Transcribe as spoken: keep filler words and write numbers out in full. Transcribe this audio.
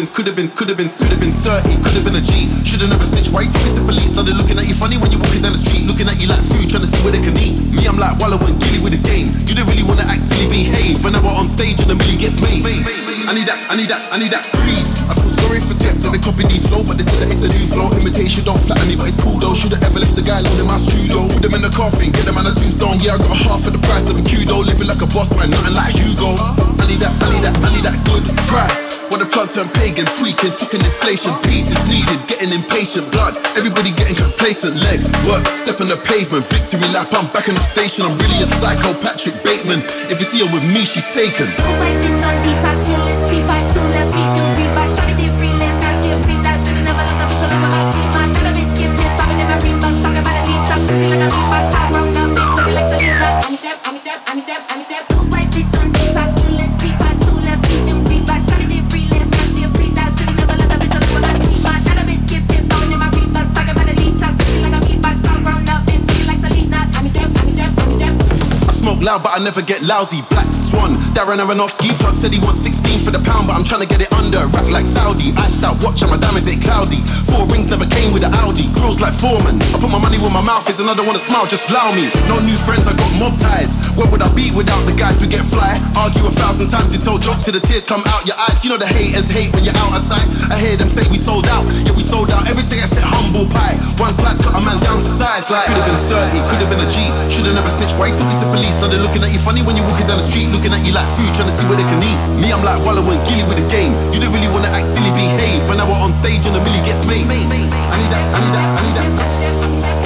been, could have been, could have been, could have been thirty, could have been a G. Should've never snitched. Why you talking to police? Now they're looking at you funny when you're walking down the street, looking at you like food, trying to see where they can eat. Me, I'm like Wallow and Gilly with the game. You don't really wanna act silly, behave. Whenever on stage and the milli gets made. I need that, I need that, I need that breeze. I feel sorry for Skepta, they copy these flow, but they say that it's a new flow. Imitation don't flatter me, but it's cool though. Should've ever left the guy alone in my studio. Put them in the coffin, get them on a tombstone. Yeah, I got a half of the price of a Q-Do. Living like a boss man, nothing like Hugo. I need that, I need that, I need that good price. When the plug turned pagan, tweaking, took an inflation. Peace is needed, getting impatient. Blood, everybody getting complacent. Leg, work, step on the pavement. Victory lap, I'm back in the station. I'm really a psycho, Patrick Bateman. If you see her with me, she's taken. White bitch on deep, I chill it, T five, two left feet, do rebuy. Shawty did freelance, now she a free that. Should've never looked up until I'm about to sleep. My son of bitch skipping, popping in my rebucks. Talking about a lead top, pussy like a beatbox. I round up, bitch, looking like the lead. I need that, I need that, I need that, I need that. White bitch on deep, I chill it, T five, two left feet, do rebuy. Shawty did freelance, now she a free that. Should've never looked up until I'm about to sleep. My son of bitch skipping, popping in my rebucks. Talking about a lead top, pussy like a beatbox. I round up, bitch, looking like the lead. I need that, I need that, I need that. Smoke loud, but I never get lousy. Black Swan, Darren Aronofsky. Plug said he wants sixteen for the pound, but I'm trying to get it under. Rap like Saudi. Iced out watch and my diamonds ain't cloudy. Four rings never came with the Audi. Grills like Foreman. I put my money where my mouth is and I don't wanna smile, just allow me. No new friends, I got mob ties. Where would I be without the guys we get fly? Argue a thousand times, you told jokes till the tears come out your eyes. You know the haters hate when you're out of sight. I hear them say we sold out. Yeah, we sold out. Everything I said humble pie. One slice cut a man down to size. Like could've been thirty, could've been a G. Should've never snitched. Why you talking to police? Now they're looking at you funny when you're walking down the street, looking at you like food, trying to see where they can eat. Me, I'm like Wallow and Gilly with the game. You don't really wanna act silly, behave. When I were on stage and the milli gets made. I need that, I need that, I need that.